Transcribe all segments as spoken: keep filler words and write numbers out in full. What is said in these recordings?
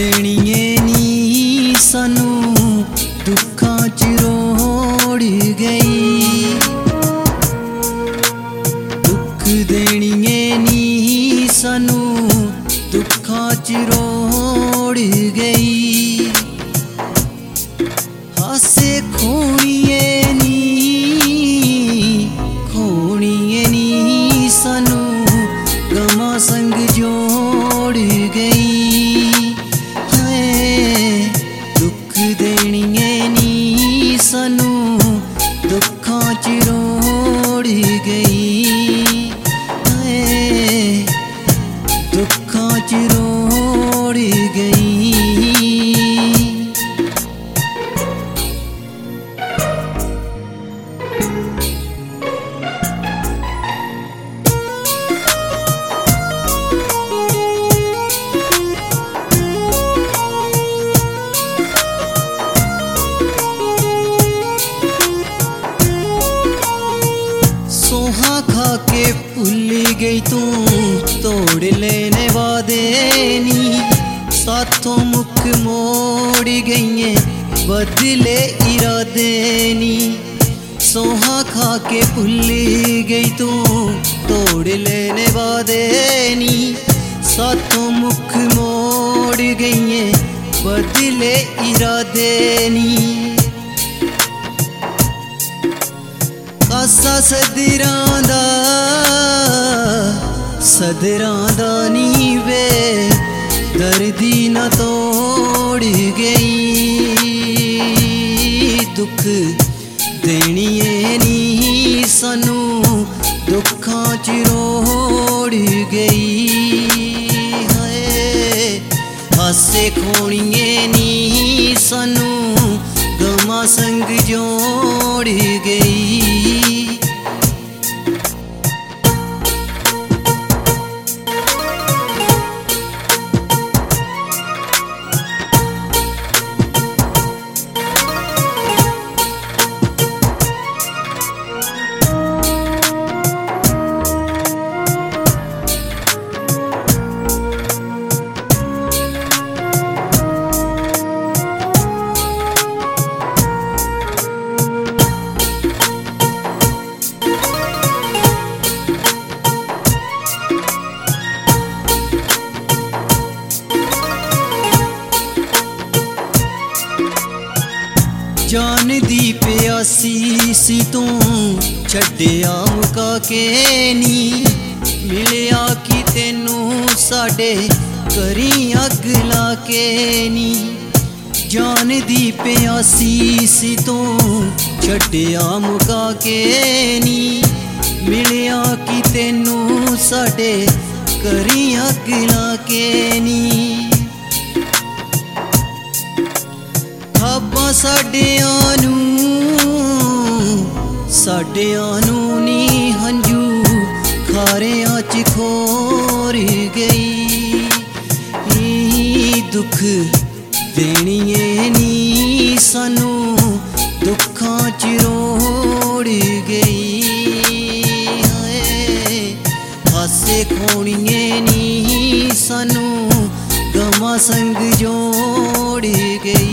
देणीए नी सानू दुखां च रोड़ गई। दुख देणीए नी सानू दुखां च रोड़ गई। हासे खोणीए नी खोणीए नी सानू गमां संग जोड़ गई। दुख देणीए नी सानू दुखां च रोड़ गई। दुखां च रोड़ गई। सोहा खा के भूल गई तू तोड़ लेने वादे नी। साथों मुख मोड़ गई बदले इरादे नी। सोहा खा के भूल गई तू तोड़ लेने वादे नी। साथों मुख मोड़ गई बदले इरादे नी। कासा सदरां दा सदरां दा नी वे दर्दी न तोड़ गई। दुख देणीए नी सानू दुखां च रोड़ गई। हासे खोणीए नी सानू गमां संग जोड़ गई। जान दी प्यासी सी तू छड्डिया मुका के नी। मिलिया कि तेनू साडे करी अग ला के नी। जान दी प्यासी सी तू छड्डिया मुका के नी। मिलिया कि तेनू साडे करी अग ला के नी। खाबां साडियां नू साडियां नू नी हंजू खारियां च खोर गई। दुख देणीए नी सानू दुखां च रोड़ गई। हासे खोणीए नी सानू गमां संग जोड़ गई।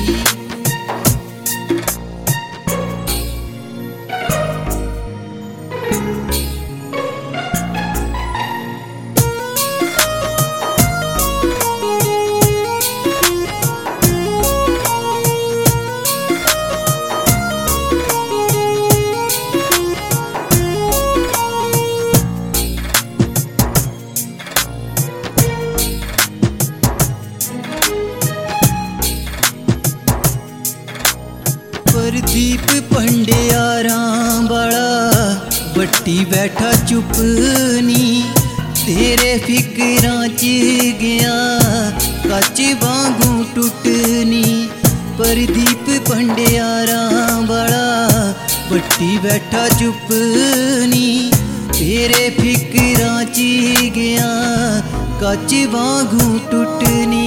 प्रदीप भंडियारां वाला बट्टी बैठा चुप नी। तेरे फिकरां च गया कच वांगू टुटनी। प्रदीप भंडियारां वाला बट्टी बैठा चुप नी। तेरे फिकरां च गया कच वांगू टुटनी।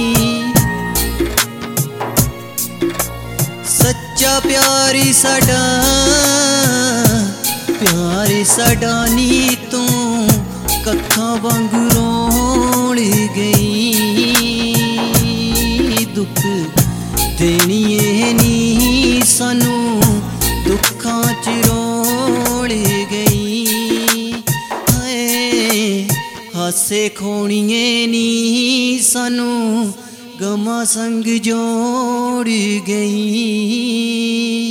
सच्चा प्यार साडा प्यार साडा नी तू कक्खां वांग रोड़ गई। ਦੁੱਖ ਦੇਣੀਏ ਨੀ ਸਾਨੂੰ ਦੁੱਖਾਂ ਚ ਰੋਲ ਗਈ ਹਾਏ ਹਾਸੇ ਖੋਣੀਏ ਨੀ ਸਾਨੂੰ ਗਮਾਂ ਸੰਗ ਜੋੜ ਗਈ।